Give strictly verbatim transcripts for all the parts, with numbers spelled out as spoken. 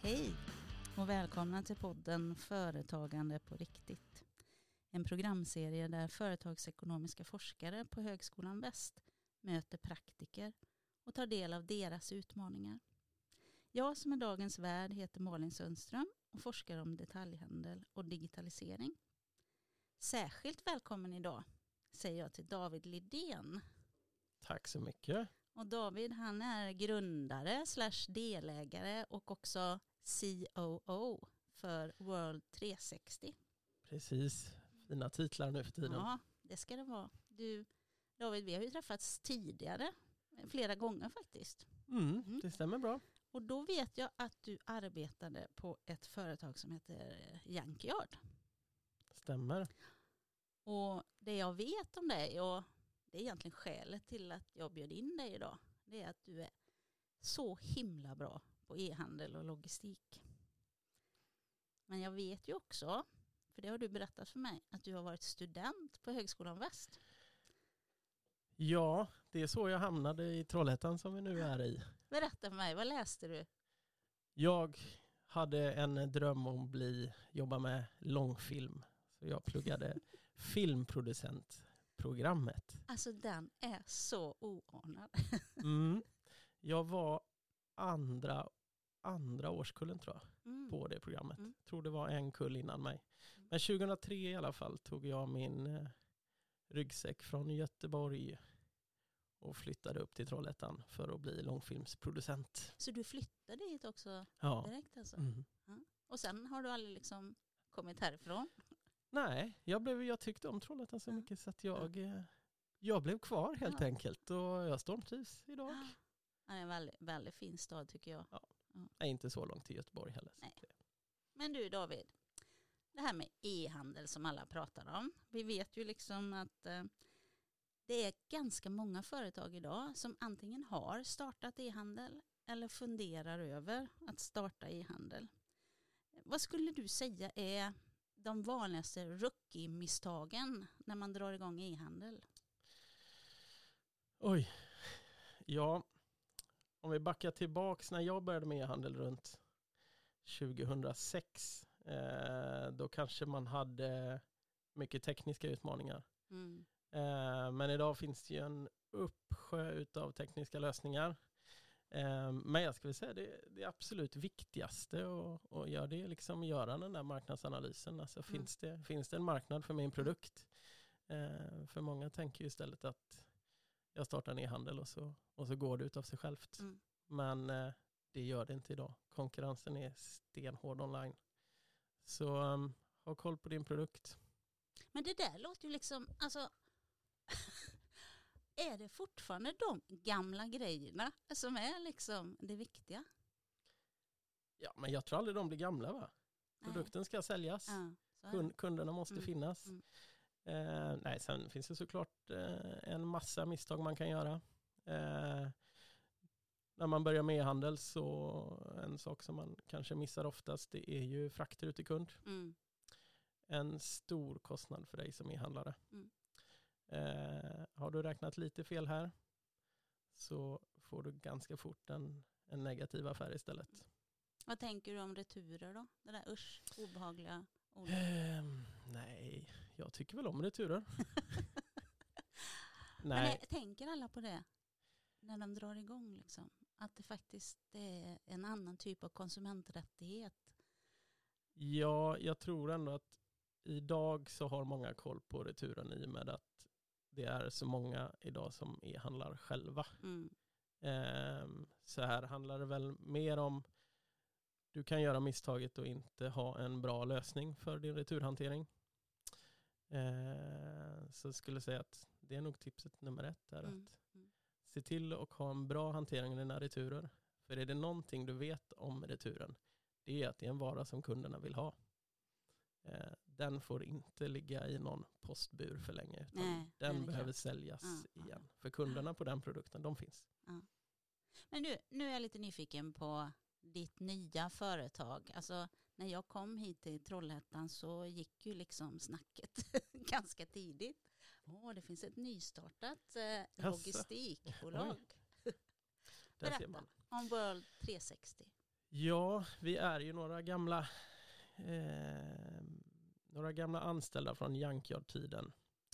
Hej och välkomna till podden Företagande på riktigt. En programserie där företagsekonomiska forskare på Högskolan Väst möter praktiker och tar del av deras utmaningar. Jag som är dagens värd heter Malin Sundström och forskar om detaljhandel och digitalisering. Särskilt välkommen idag säger jag till David Lidén. Tack så mycket. Och David, han är grundare slash delägare och också C O O för World trehundrasextio. Precis, fina titlar nu för tiden. Ja, det ska det vara. Du, David, vi har ju träffats tidigare, flera gånger faktiskt. Mm, mm. Det stämmer bra. Och då vet jag att du arbetade på ett företag som heter Junkyard. Stämmer. Och det jag vet om dig, och det är egentligen skälet till att jag bjöd in dig idag, det är att du är så himla bra på e-handel och logistik. Men jag vet ju också, för det har du berättat för mig, att du har varit student på Högskolan Väst. Ja, det är så jag hamnade i Trollhättan som vi nu är i. Berätta för mig, vad läste du? Jag hade en dröm om att bli, jobba med långfilm. Så jag pluggade filmproducentprogrammet. Alltså den är så oanad. Mm. Jag var andra, andra årskullen tror jag Mm. på det programmet. Mm. Tror det var en kull innan mig. Men tjugohundratre i alla fall tog jag min eh, ryggsäck från Göteborg och flyttade upp till Trollhättan för att bli långfilmsproducent. Så du flyttade hit också Ja. direkt alltså? Mm. Ja. Och sen har du aldrig liksom kommit härifrån? Nej, jag, blev, jag tyckte om Trollhättan så mycket så att jag, eh, jag blev kvar helt Ja. enkelt. Och jag stormtrivs idag. Ja. Det är en väldigt, väldigt fin stad tycker jag. Ja. Nej, inte så långt till Göteborg heller. Nej. Men du David, det här med e-handel som alla pratar om. Vi vet ju liksom att eh, det är ganska många företag idag som antingen har startat e-handel eller funderar över att starta e-handel. Vad skulle du säga är de vanligaste rookie-misstagen när man drar igång e-handel? Oj, ja. Om vi backar tillbaks när jag började med e-handel runt tjugohundrasex. Eh, då kanske man hade mycket tekniska utmaningar. Mm. Eh, men idag finns det ju en uppsjö av tekniska lösningar. Eh, men jag skulle säga det, det absolut viktigaste och, och gör det liksom göra den där marknadsanalysen. Alltså Mm. finns, det, finns det en marknad för min produkt? Eh, för många tänker ju istället att jag startar en e-handel och så, och så går det ut av sig självt. Mm. Men eh, det gör det inte idag. Konkurrensen är stenhård online. Så um, ha koll på din produkt. Men det där låter ju liksom, alltså är det fortfarande de gamla grejerna som är liksom det viktiga? Ja, men jag tror aldrig de blir gamla va? Produkten ska säljas. Ja, så är Kund, det. kunderna måste Mm, finnas. mm. Eh, nej, sen finns det såklart eh, en massa misstag man kan göra. Eh, när man börjar med e-handel så en sak som man kanske missar oftast det är ju frakter ut till kund. Mm. En stor kostnad för dig som e-handlare. Mm. Eh, har du räknat lite fel här så får du ganska fort en, en negativ affär istället. Vad tänker du om returer då? Det där usch, obehagliga ord. Eh, nej, jag tycker väl om returer. Men nej. det, tänker alla på det när de drar igång liksom? Att det faktiskt är en annan typ av konsumenträttighet? Ja, jag tror ändå att idag så har många koll på returen i och med att det är så många idag som e-handlar själva. Mm. Eh, så här handlar det väl mer om du kan göra misstaget och inte ha en bra lösning för din returhantering. Eh, så skulle jag säga att det är nog tipset nummer ett är Mm. att Mm. se till att ha en bra hantering av dina returer. För är det någonting du vet om returen, det är att det är en vara som kunderna vill ha. Eh, den får inte ligga i någon postbur för länge, utan Nej, den nej, det är behöver klart. säljas Ja, igen. ja. För kunderna på den produkten, de finns. Ja. Men nu, nu är jag lite nyfiken på ditt nya företag. Alltså när jag kom hit till Trollhättan så gick ju liksom snacket ganska tidigt. Åh, det finns ett nystartat eh, logistikbolag. Där ser Berätta man. om World trehundrasextio. Ja, vi är ju några gamla eh, några gamla anställda från Junkyard-tiden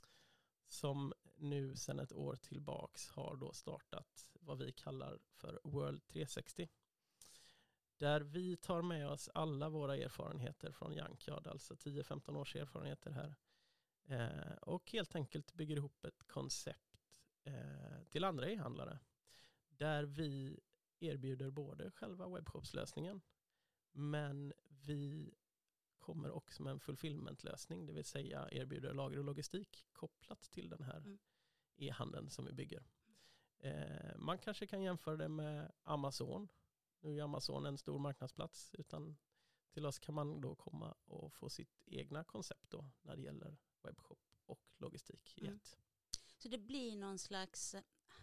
som nu sedan ett år tillbaks har då startat vad vi kallar för World trehundrasextio. Där vi tar med oss alla våra erfarenheter från Junkyard, alltså tio femton års erfarenheter här. Eh, och helt enkelt bygger ihop ett koncept eh, till andra e-handlare. Där vi erbjuder både själva webbshopslösningen, men vi kommer också med en fulfillmentlösning, det vill säga erbjuder lager och logistik kopplat till den här mm. e-handeln som vi bygger. Eh, man kanske kan jämföra det med Amazon. Nu är Amazon en stor marknadsplats, utan till oss kan man då komma och få sitt egna koncept då när det gäller webbshop och logistik i mm. ett. Så det blir någon slags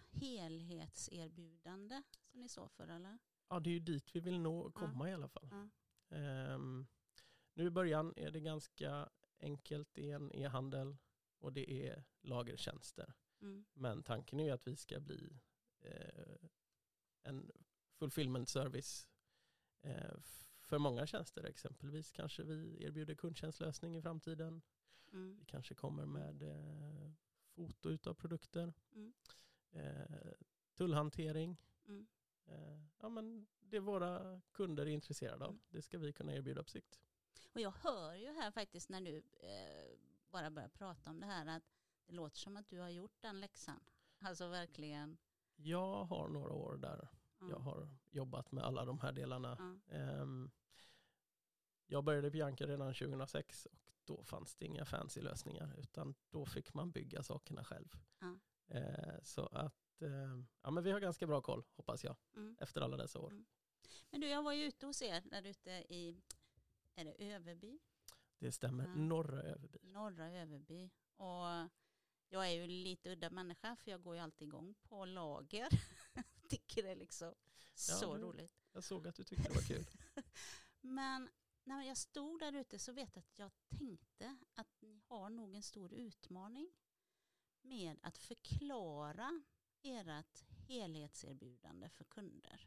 helhetserbjudande som ni sa för, eller? Ja, det är ju dit vi vill nå komma ja. i alla fall. Ja. Um, nu i början är det ganska enkelt, det är en e-handel och det är lagertjänster. Mm. Men tanken är ju att vi ska bli eh, en fulfillment service eh, för många tjänster. Exempelvis kanske vi erbjuder kundtjänstlösning i framtiden. Mm. Vi kanske kommer med eh, foto utav produkter. Mm. Eh, tullhantering. Mm. Eh, ja, men det våra kunder är intresserade av. Mm. Det ska vi kunna erbjuda på sikt. Och jag hör ju här faktiskt när du eh, bara börjar prata om det här att det låter som att du har gjort den läxan. Alltså verkligen. Jag har några år där. Mm. Jag har jobbat med alla de här delarna. Mm. Um, jag började på Bianca redan tjugohundrasex och då fanns det inga fancy lösningar utan då fick man bygga sakerna själv. Mm. Uh, så att uh, ja, men vi har ganska bra koll, hoppas jag, mm. efter alla dessa år. Mm. Men du, jag var ju ute hos er där ute i, är det Överby? Det stämmer, mm. norra Överby. Norra Överby. Och jag är ju lite udda människa för jag går ju alltid igång på lager. Tycker det är liksom så ja, roligt. Jag såg att du tyckte det var kul. Men när jag stod där ute så vet jag att jag tänkte att ni har nog en stor utmaning med att förklara ert helhetserbjudande för kunder.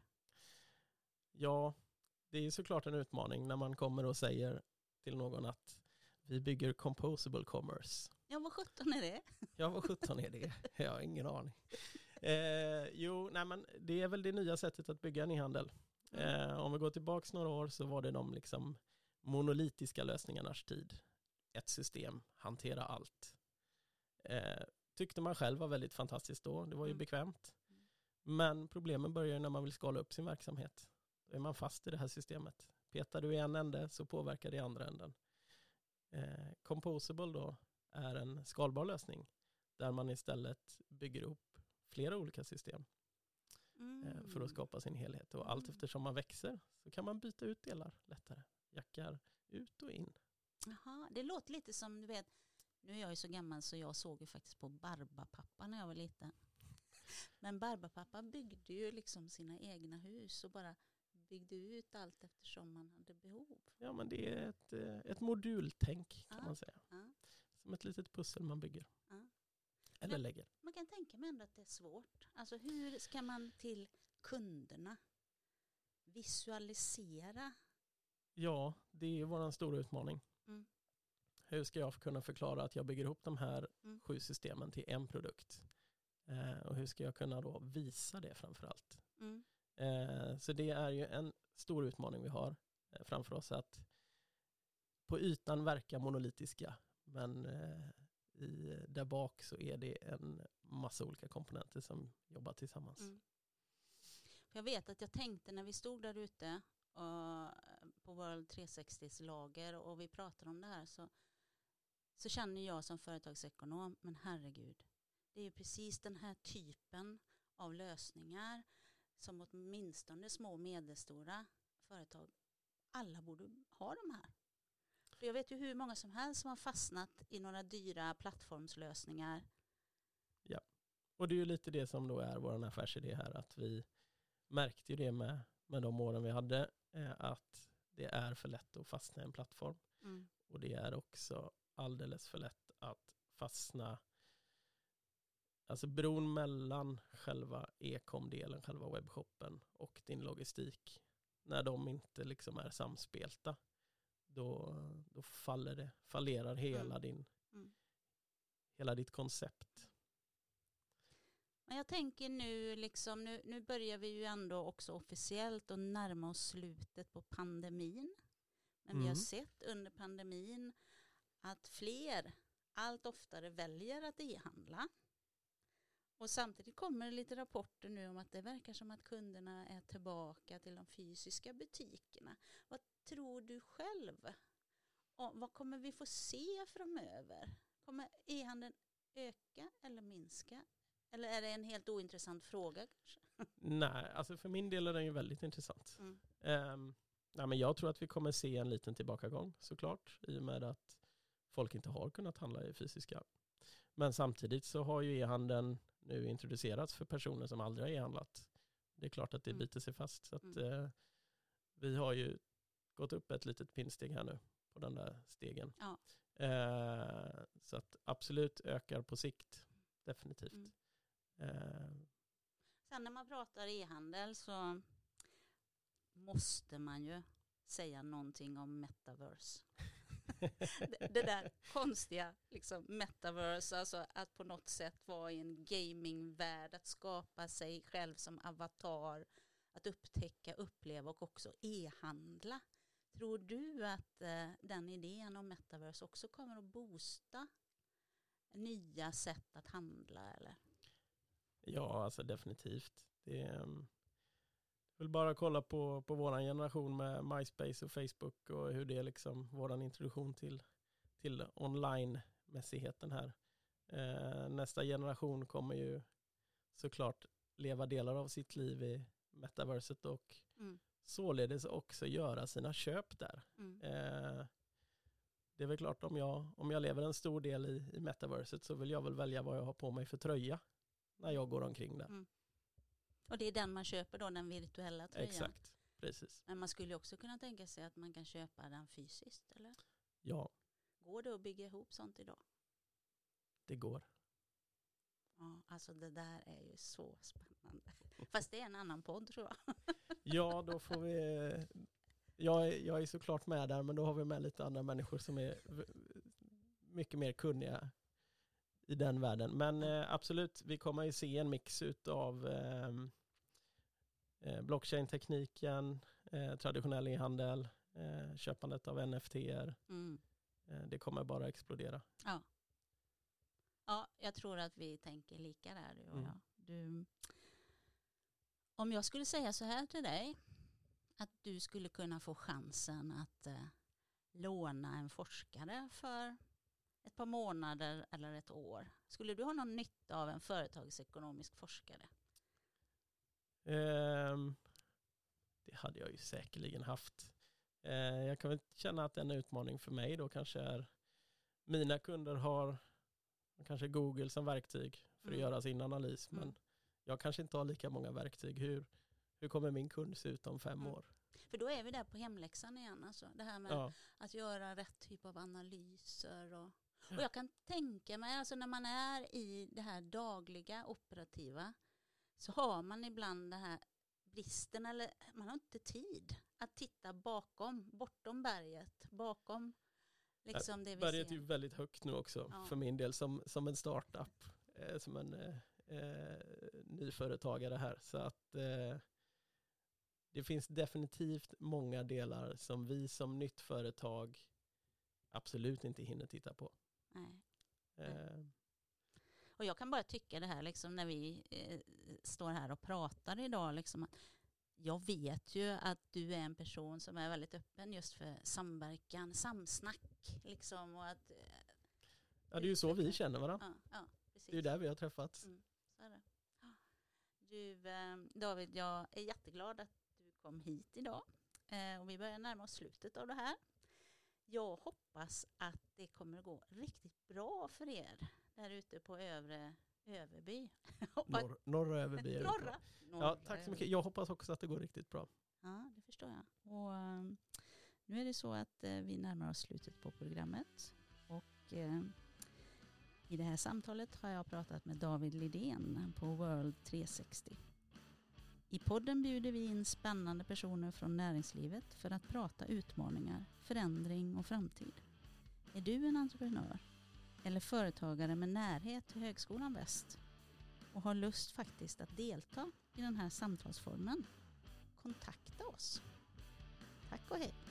Ja, det är såklart en utmaning när man kommer och säger till någon att vi bygger composable commerce. Ja, vad sjutton är det? Ja, vad sjutton är det? Jag har ingen aning. Eh, jo, nej men det är väl det nya sättet att bygga en e-handel. Mm. Eh, om vi går tillbaka några år så var det de liksom monolitiska lösningarnas tid. Ett system, hantera allt. Eh, tyckte man själv var väldigt fantastiskt då. Det var ju mm. bekvämt. Mm. Men problemen börjar när man vill skala upp sin verksamhet. Då är man fast i det här systemet. Petar du i en ände så påverkar det i andra änden. Eh, Composable då är en skalbar lösning där man istället bygger upp flera olika system mm. eh, för att skapa sin helhet. Och mm. allt eftersom man växer så kan man byta ut delar lättare. Jackar ut och in. Jaha, det låter lite som, du vet, nu är jag ju så gammal så jag såg ju faktiskt på Barbapapa när jag var liten. Men Barbapapa byggde ju liksom sina egna hus och bara byggde ut allt eftersom man hade behov. Ja, men det är ett, ett modultänk kan ja, man säga. Ja. Som ett litet pussel man bygger. Ja. Eller men, lägger. Man kan tänka mig ändå att det är svårt. Alltså hur ska man till kunderna visualisera? Ja, det är vår stora utmaning. Mm. Hur ska jag kunna förklara att jag bygger ihop de här mm. sju systemen till en produkt? Eh, och hur ska jag kunna då visa det framförallt? Mm. Eh, så det är ju en stor utmaning vi har eh, framför oss att på ytan verka monolitiska men eh, i, där bak så är det en massa olika komponenter som jobbar tillsammans. Mm. Jag vet att jag tänkte när vi stod där ute uh, på World trehundrasextios lager och vi pratade om det här så, så känner jag som företagsekonom, men herregud, det är ju precis den här typen av lösningar som åtminstone små och medelstora företag, alla borde ha de här. För jag vet ju hur många som helst som har fastnat i några dyra plattformslösningar. Ja, och det är ju lite det som då är vår affärsidé här, att vi märkte ju det med, med de åren vi hade, eh, att det är för lätt att fastna i en plattform. Mm. Och det är också alldeles för lätt att fastna. Alltså bron mellan själva e-com-delen, själva webbshoppen och din logistik. när de inte liksom är samspelta, då, då faller det, fallerar hela, Mm. din, Mm. hela ditt koncept. Men jag tänker nu, liksom, nu, nu börjar vi ju ändå också officiellt att närma oss slutet på pandemin. Men vi har Mm. sett under pandemin att fler allt oftare väljer att e-handla. Och samtidigt kommer det lite rapporter nu om att det verkar som att kunderna är tillbaka till de fysiska butikerna. Vad tror du själv? Och vad kommer vi få se framöver? Kommer e-handeln öka eller minska? Eller är det en helt ointressant fråga kanske? Nej, alltså för min del är den ju väldigt intressant. Mm. Um, nej, men jag tror att vi kommer se en liten tillbakagång såklart, i och med att folk inte har kunnat handla i fysiska. Men samtidigt så har ju e-handeln nu introducerats för personer som aldrig har e-handlat. Det är klart att det Mm. biter sig fast. Så att, Mm. eh, vi har ju gått upp ett litet pinnsteg här nu på den där stegen. Ja. Eh, så att absolut ökar på sikt. Definitivt. Mm. Eh, Sen när man pratar e-handel så måste man ju säga någonting om metaverse. det, det där konstiga liksom metaverse, alltså att på något sätt vara i en gamingvärld, att skapa sig själv som avatar, att upptäcka, uppleva och också e-handla. Tror du att eh, den idén om metaverse också kommer att boosta nya sätt att handla eller? Ja, alltså definitivt. Det är, um, jag vill bara kolla på, på vår generation med MySpace och Facebook och hur det är liksom vår introduktion till, till online-mässigheten här. Eh, nästa generation kommer ju såklart leva delar av sitt liv i metaverset och Mm. således också göra sina köp där. Mm. Eh, det är väl klart, om jag, om jag lever en stor del i, i metaverset så vill jag väl välja vad jag har på mig för tröja när jag går omkring där. Mm. Och det är den man köper då, den virtuella tröjan? Exakt, precis. Men man skulle också kunna tänka sig att man kan köpa den fysiskt, eller? Ja, Går det att bygga ihop sånt idag? det går. Ja, alltså det där är ju så spännande. Fast det är en annan podd tror jag. Ja, då får vi... Jag är, jag är såklart med där, men då har vi med lite andra människor som är v- mycket mer kunniga i den världen. Men eh, absolut, vi kommer ju se en mix av eh, eh, blockchain-tekniken, eh, traditionell e-handel, eh, köpandet av N F T-er. Mm. Eh, det kommer bara explodera. Ja. Ja, jag tror att vi tänker lika där, du och Mm. jag. Du, om jag skulle säga så här till dig, att du skulle kunna få chansen att eh, låna en forskare för ett par månader eller ett år. Skulle du ha någon nytta av en företagsekonomisk forskare? Ehm, det hade jag ju säkerligen haft. Eh, jag kan väl känna att en utmaning för mig då kanske är, mina kunder har kanske Google som verktyg för att Mm. göra sin analys, Mm. men jag kanske inte har lika många verktyg. Hur, hur kommer min kund se ut om fem Mm. år? För då är vi där på hemläxan igen. Alltså. Det här med Ja, att göra rätt typ av analyser. Och, Ja. och jag kan tänka mig, alltså när man är i det här dagliga operativa, så har man ibland det här bristen, eller man har inte tid att titta bakom, bortom berget, bakom liksom det vi berget är ser. ju väldigt högt nu också Ja. för min del som, som en startup, eh, som en eh, eh, nyföretagare här. Så att eh, det finns definitivt många delar som vi som nytt företag absolut inte hinner titta på. Nej. Eh, Och jag kan bara tycka det här liksom, när vi eh, står här och pratar idag, liksom, att jag vet ju att du är en person som är väldigt öppen just för samverkan, samsnack. Liksom, och att, eh, ja, det är ju så vi känner varandra. ja, ja, precis. Det är ju där vi har träffats. Mm, så är det. Ja. Du, eh, David, jag är jätteglad att du kom hit idag. Eh, och vi börjar närma oss slutet av det här. Jag hoppas att det kommer att gå riktigt bra för er där ute på övre Överby. Hoppas- Norr, norra Överby är det bra. Norra. Ja, Norra tack så Överby. mycket. Jag hoppas också att det går riktigt bra. Ja, det förstår jag. Och um, nu är det så att uh, vi närmar oss slutet på programmet. Och uh, i det här samtalet har jag pratat med David Lidén på World tre sextio. I podden bjuder vi in spännande personer från näringslivet för att prata utmaningar, förändring och framtid. Är du en entreprenör eller företagare med närhet till Högskolan Väst och har lust faktiskt att delta i den här samtalsformen? Kontakta oss. Tack och hej!